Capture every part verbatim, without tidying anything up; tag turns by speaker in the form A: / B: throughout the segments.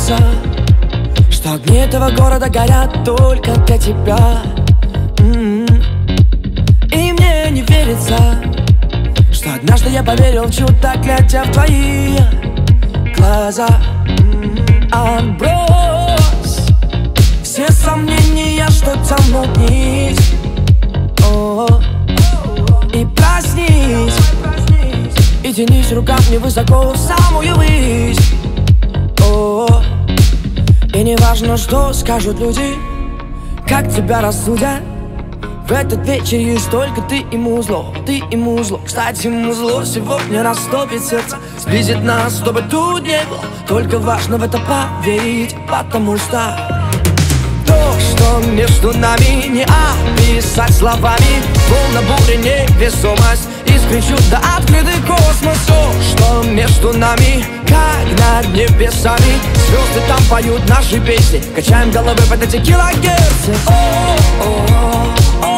A: кажется, что огни этого города горят только для тебя. м-м-м. И мне не верится, что однажды я поверил в чудо, глядя в твои глаза. Отбрось все сомнения, что тянут нить. О-о-о. И проснись, и тянись руками высоко в самую высь. О-о-о. И не важно, что скажут люди, как тебя рассудят. В этот вечер есть только ты и музло, ты и музло. Кстати, музло сегодня растопит сердце, сблизит нас, чтобы тут не было. Только важно в это поверить, потому что то, что между нами, не описать словами. Волна бури, невесомость, искры чудо, открытый космос. То, что между нами, как над небесами. Звезды там поют наши песни, качаем головы под эти килогерцы. О-о-о.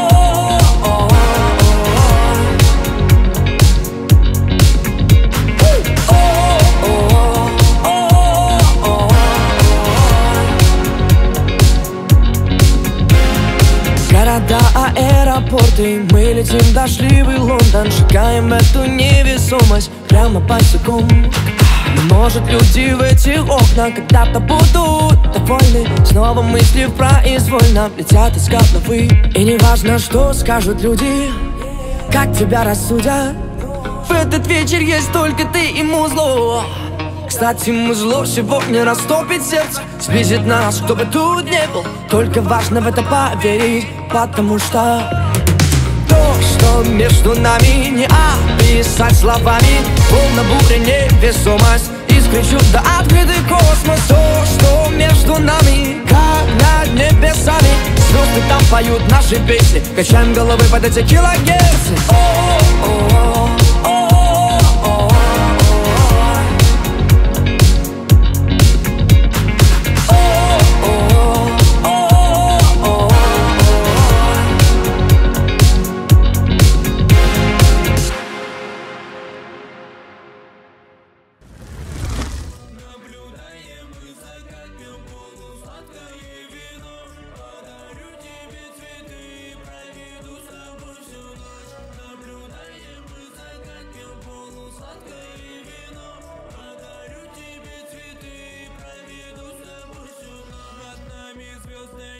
A: Города, аэропорты, мы летим в дождливый Лондон. Шагаем эту невесомость прямо босиком. Может, люди в этих окнах когда-то будут довольны. Снова мысли произвольно летят из головы. И не важно, что скажут люди, как тебя рассудят. В этот вечер есть только ты и музло. Кстати, музло сегодня растопит сердце, сблизит нас, кто бы тут не был. Только важно в это поверить, потому что то, что между нами, не описать словами. Волна бури, невесомость, искры чудо, открытый космос. То, что между нами, как над небесами. Звезды там поют наши песни, качаем головы под эти килогерцы. О-о-о.